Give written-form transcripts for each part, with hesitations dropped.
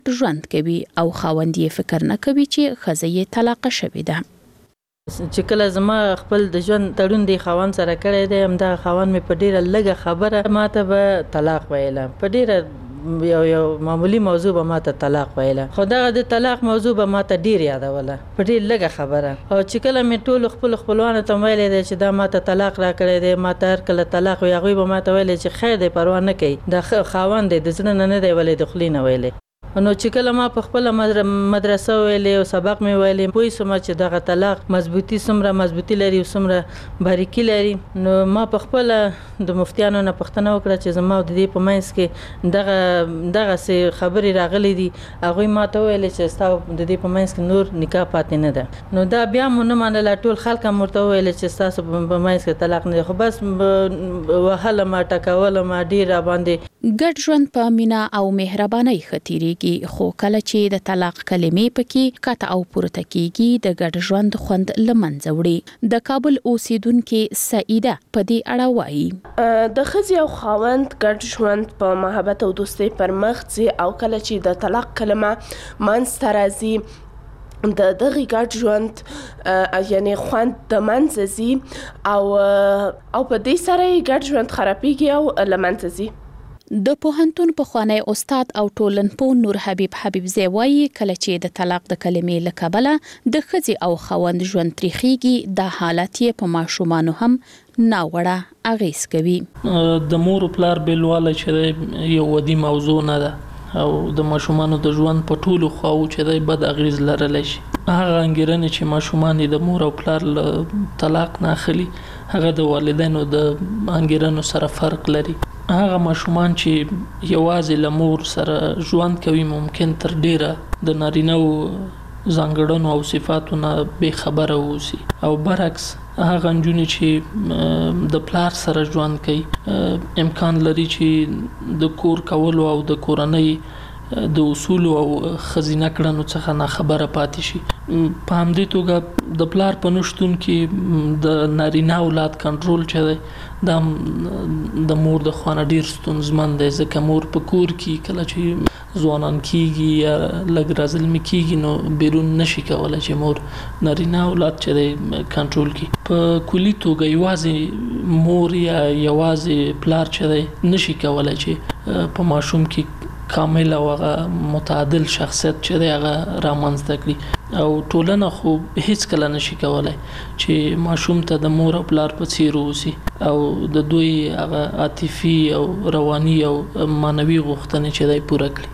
ژوند کوي او خاوند یې فکر نه کوي چې ښځه یې طلاقه شوې ده. چې کله زما خپل د ژوند تړون دی خاوند سره کړی دی، همدا خاوند مې په ډیره لږه خبره ماته به طلاق ویله، په ډیره یو معمولی موضوع به ماته طلاق ویله، خو دغه د طلاق موضوع به ماته ډیر یادوله په ډیر لږه خبره. او چې کله مې ټول خپل خپلوانو ته ویلې دی چې دا ماته طلاق را کړی دی، ماته هر کله طلاق وي، هغوی به ماته ویلې چې خیر دی پروا نه کوي، دا خاوند دی د زړه نه دی ویلې د خولې نه ویلې. نو چې کله ما په خپل مدرسه ویلې او سبق مې ویلې، پوه شوم چې دغه طلاق مضبوطی څومره مضبوطی لري او څومره باریکي لري. نو ما په خپل د مفتیانو نه پوښتنه وکړه چې زما د دې په منځ کې دغه څه خبرې راغلي دي. هغوی ما ته ویلې چې ستا د دې په منځ کې نور نکاح پاتې نه ده. نو دا بیا مو نه منله، ټول خلک هم ورته ویلې چې ستاسو په منځ کې طلاق نه دی، خو بس وهله ما ټکوله ما ډېر راباندې. ګډ ژوند په مینه او مهربانۍ ښه تېرېږي، خو کله چې د طلاق کلمې پکې کته او پورته کیږي د ګډ ژوند خوند له منځه وړي. د کابل اوسیدونکې سعیده په دې اړه وایي د ښځې او خاوند ګډ ژوند په محبت او دوستۍ پر مخ ځي، او کله چې د طلاق کلمه منځته راځي د دغه ګډ ژوند یعنی خوند د منځه ځي، او په دې سره یې ګډ ژوند خرابېږي او له منځه ځي. د پوهنتون پخوانی استاد او ټولنپوه نور حبیب حبیبزی وایي کله چې د طلاق د کلمې له کبله د ښځې او خاوند ژوند تریخیږي، دا حالت یې په ماشومانو هم ناوړه اغیز کوي. د مور او پلار بیلوالی چې یو ودي موضوع نه ده، او د ماشومانو د ژوند په ټولو خواو چې بد اغیز لرلی شي. هغه انګیرنې چې ماشومان د مور او پلار له طلاق نه اخلي، هغه د والدینو د انګیرنو سره فرق لري. هغه ماشومان چې یوازې له مور سره ژوند کوي ممکن تر ډیره د نارینه ځانګړنو او صفاتو نه بې خبره اوسي، او برعکس هغه نجونې چې د پلار سره ژوند کوي امکان لري چې د کور کولو او د کورنۍ د اصول او خزینه کړنو څخه نه خبره پاتې شي. په همدې توګه د پلار په نشتون کې د نارینه اولاد کنټرول چې دی دا د مور د خوا نه ډېر ستونزمن دی، ځکه مور په کور کې کله چې ځوانان کېږي یا لږ رازلمي کېږي نو بیرون نشي کولی چې مور نارینه اولاد چې دی کنټرول کړي. په کلي توګه یوازې مور یا یوازې پلار چې دی نشي کولی چې په ماشوم کې کامل او متعادل شخصیت چې دی هغه رامنځته کړي، او ټولنه خو هیڅ کله نشي کولی چې ماشوم ته د مور او پلار په څیر اوسي او د دوی هغه عاطفي او رواني او معنوي غوښتنې چې دی پوره کړي.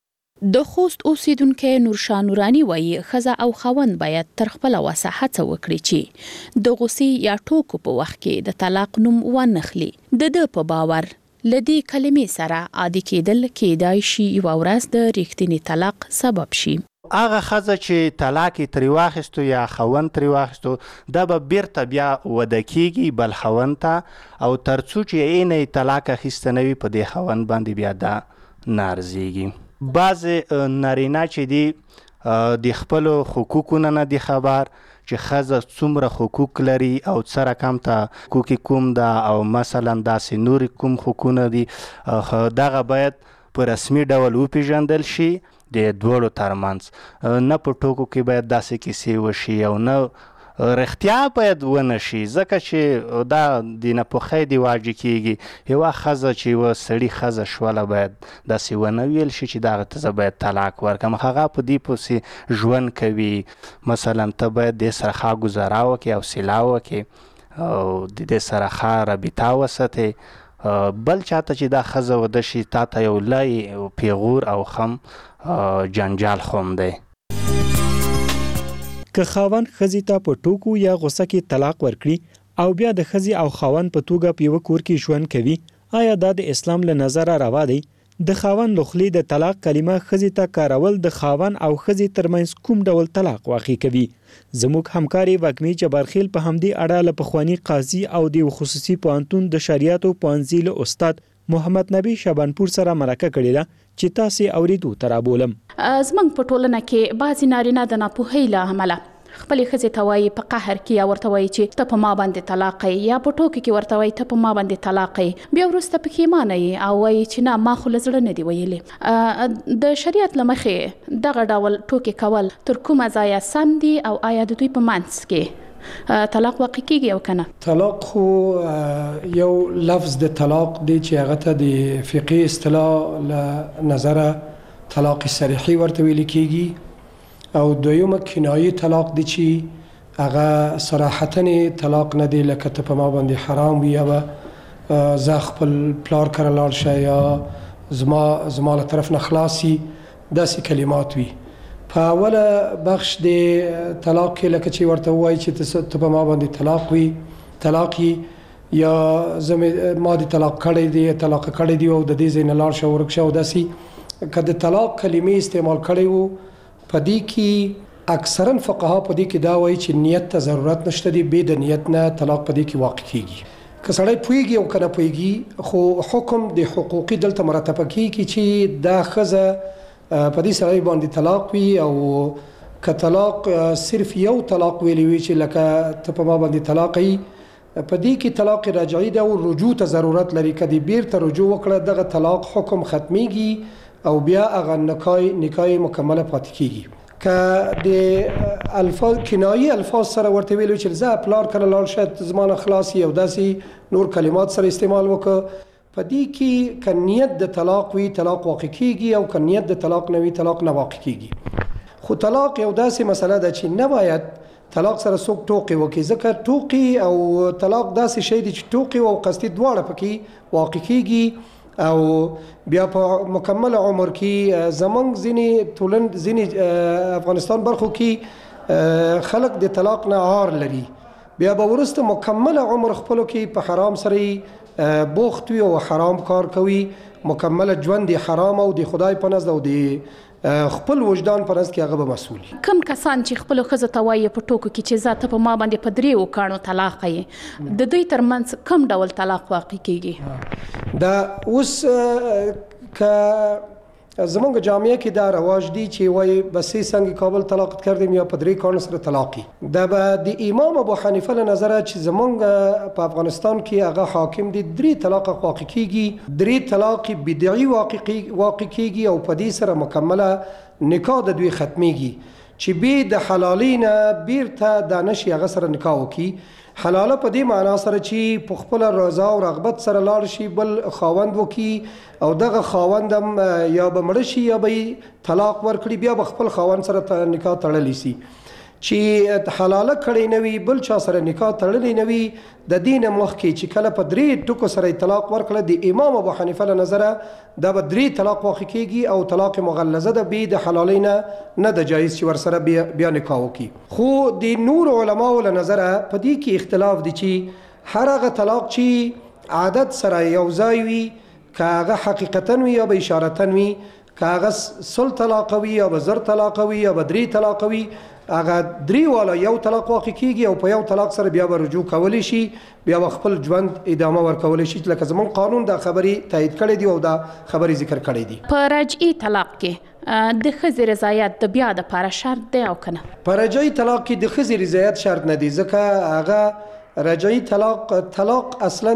د خوست اوسیدونکې نورشاه نورانی وایي ښځه او خاوند باید تر خپله وسه هڅه وکړي چې د غوسې یا ټوکو په وخت کې د طلاق نوم وانخلي. د ده په باور لدی کلمې سره عادي کېدل کېدای شي یوه ورځ د ریښتیني طلاق سبب شي. هغه ښځه چې طلاق یې ترې واخیستو یا خاوند ترې واخیستو، دا به بیرته بیا وده کېږي بل خاوند ته، او تر څو چې یې طلاق اخیسته نه وي په دې خاوند باندې بیا دا نه ارزېږي. بعضې نارینه چې دي د خپلو حقوقو نه دي خبر چې ښځه څومره حقوق لري او څه رقم ته حقوق کوم ده، او مثلا داسې نور کوم حقوقونه دي، دغه باید په رسمي ډول وپېژندل شي د دواړو ترمنځ. نه په ټوکو کې باید داسې کیسې وشي او نه رښتیا باید ونه شي، ځکه چې دا د ناپوهۍ د واجې کېږي. یوه ښځه چې یوه سړي ښځه شوله باید داسې ونه ویل شي چې دغه ته زه باید طلاق ورکړم. هغه په دې پسې ژوند کوي، مثلا ته باید دې سره ښه ګزاره وکړې، حوصله وکړې او د دې سره ښه رابطه وساتې. بل چاته چې دا ښځه وده شي تا ته یو لوی پیغور او خم جنجال خوم دی. که خاوند ښځې ته په ټوکو یا غوسه کې طلاق ورکړي او بیا د ښځې او خاوند په توګه په یوه کور کې ژوند کوي، آیا دا د اسلام له نظره روا دی؟ د خاوند له خولې د طلاق کلمه ښځې ته کارول د خاوند او ښځې ترمنځ کوم ډول طلاق واقع کوي؟ زموږ همکاري وږمې جبارخیل په همدې اړه له پخواني قاضي او د خصوصي پوهنتون د شریعتو پوهنځي له استاد محمد نبی شبانپور سره مرکه کړې ده چې تاسې اورېدو ته رابولم. زموږ په ټولنه کې بعضې نارینه د ناپوهۍ له امله خپل ښځې ته وایي په قهر کې یا ورته وایي چې ته په ما باندې طلاق یا په ټوکې کې ورته وایي ته په ما باندې طلاق بیا وروسته پښیمانه یې او وایي چې نه ما خو له زړه نه دی ویلې د شریعت له مخې دغه ډول ټوکې کول تر کومه ځایه سم دي او آیا د دوی په منځ کې طلاق واقع کیږي او کنه؟ طلاق خو یو لفظ د طلاق دی چې هغه ته د فقهي اصطلاح له نظره طلاق صریحي ورته ویل کیږي او دویمه کنایي طلاق دی چې هغه صراحتاً طلاق نه دی لکه ته په ما باندې حرام وي یا زه خپل پلار کره لاړ شه یا زما له طرف نه خلاصي داسې کلمات وي. په اوله بخش د طلاق کې لکه چې ورته وایي چې ته په ما باندې طلاق یا ما دې طلاق کړی دی او د دې ځای نه لاړ شه ورک شه او داسې که د طلاق کلمې استعمال کړی وو په دې کې اکثرا فقها په دې کې دا وایي چې نیت ته ضرورت نشته دی بې د نیت نه طلاق په دې کې واقع کیږي. که سړی پوهیږي او که نه پوهیږي خو حکم د حقوقي دلته مرتبه کیږي چې دا ښځه په دې سړی باندې طلاق وي او که طلاق صرف یو طلاق ویلی وي چې لکه ته په ما باندې طلاق یې په دې کې طلاق رجعي ده او رجوع ته ضرورت لري که دې بیرته رجوع وکړه دغه طلاق حکم ختمیږي او بیا هغه نکاح مکمله پاتې کیږي. که د الفاظ کنایي الفاظ سره ورته ویلو چې زه پلار کله لاړ شه زما نه خلاصي او داسې نور کلمات سره استعمال وکړه په دې کې که نیت د طلاق وي طلاق واقع کیږي او که نیت د طلاق نه وي طلاق نه واقع کیږي. خو طلاق یو داسې مسله ده چې نه باید طلاق سره څوک ټوکې وکړي ځکه ټوکې او طلاق داسې شی دی چې ټوکې او قصدي دواړه پکې واقع کیږي او بیا په مکمل عمر کې زمونږ ځینې افغانستان برخو کې خلک د طلاق نه عار لري بیا به وروسته مکمل عمر خپلو کې په حرام سره بوخت وي او حرام کار کوي مکمل ژوند حرام او د خدای په نزد او د خپل وجدان پر نزد کې هغه به مسؤل کم کسان چې خپل ښځو ته وایي په ټوکو کې چې ذاته په ما باندې په دریو کاڼو طلاق یې د دوی ترمنځ کم ډول طلاق واقع کیږي؟ دا اوس که زمونږ جامعه کې دا رواج دی چې وایي بسې څنګه کابل طلاق کردیم یا په درې کاڼو سره طلاقي دا به د امام ابو حنیفه له نظره چې زمونږ په افغانستان کې هغه حاکم دی درې طلاق واقع کیږي درې طلاق بدعي واقع کیږي او په دې سره مکمله نکاح د دوی ختمیږي چې به د حلالینه بیرته د نشي هغه سره نکاح وکي حلاله په دې معنا سره چې په خپل رضا او رغبت سره لاړ شي بل خاوند وکي او دغه خاوندم یا به مړ شي یا به طلاق ورکړي بیا به خپل خاوند سره نکاح تړلی سي چې حلاله کړي نوي بل چا سره نکاح تړلی نوي د دین مخکې چې کله په درې ټکو سره طلاق ورکړه د امام ابو حنیفه له نظره دا به درې طلاق واقع کیږي او طلاق مغلظه ده به د حلالینه نه د جایز چې ور سره بیا نکاح وکي. خو د نور علماو له نظره په دې کې اختلاف دي چې هر هغه طلاق چې عادت سره یو ځای وي که هغه حقیقتا وي یا به اشارتا وي که هغه سل طلاق وي یا به زر طلاق وي یا به درې طلاق وي هغه درې والا یو طلاق واقع کیږي او په یو طلاق سره بیا به رجوع کولی شي بیا به خپل ژوند ادامه ورکولی شي لکه زمون قانون دا خبرې تایید کړی دی او دا خبرې ذکر کړی دی. په رجعي طلاق کې د ښځې رضایت د بیا دپاره شرط دی او که نه؟ په رجعي طلاق کې د ښځې رضایت شرط نه دی ځکه هغه رجعي طلاق اصلا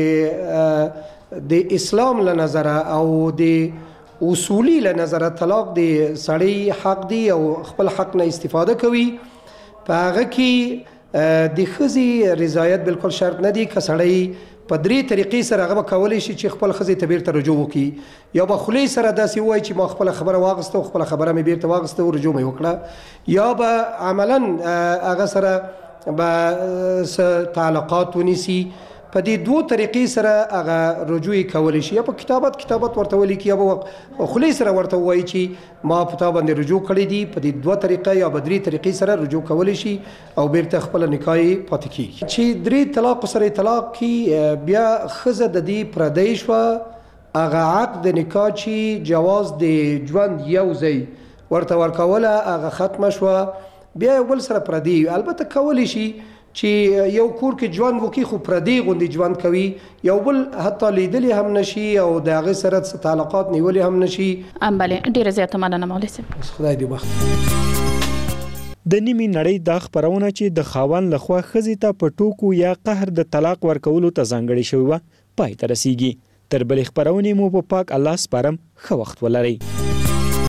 د اسلام له نظره او د اصولی له نظره طلاق د سړی حق دی او خپل حق نه استفاده کوي په هغه کې د ښځې رضایت بالکل شرط نه دی که سړی په درې طریقې سره هغه به کولی شي چې خپل ښځې ته بیرته رجوع وکړي یا به خولې سره داسې ووایي چې ما خپله خبره واغسته او خپله خبره مې بیرته واغسته او رجوع مې وکړه یا به عملا هغه سره به تعلقات ونیسي په دې دوه طریقې سره هغه رجوع کولی شي یا په کتابت ورته ولیکي یا به خولې سره ورته ووایي چې ما په تا باندې رجوع کړی دي په دې دوه طریقه یا به درې طریقې سره رجوع کولی شي او بیرته خپله نکاح یې پاتې کیږي. چې درې طلاق سره طلاق کې بیا ښځه د دې پردی شوه هغه عقد د نکاح چې جواز د ژوند یو ځای ورته ورکوله هغه ختمه شوه بیا یو بل سره پردی البته کولی شي چې یو کور کې ژوند وکړي خو پردی غوندې ژوند کوي یو بل حتی لیدلی هم نشي او د هغې سره څه تعلقات نیولی هم نشي. بلې ډېره زیاته مننه مولوي صاحب. خدای دې بخت. د نیمې نړۍ دا خپرونه چې د خاوند لخوا ښځې ته په ټوکو یا قهر د طلاق ورکولو ته ځانګړې شوې وه پای ته رسیږي. تر بلې خپرونې مو په پاک الله سپارم. ښه وخت ولرئ.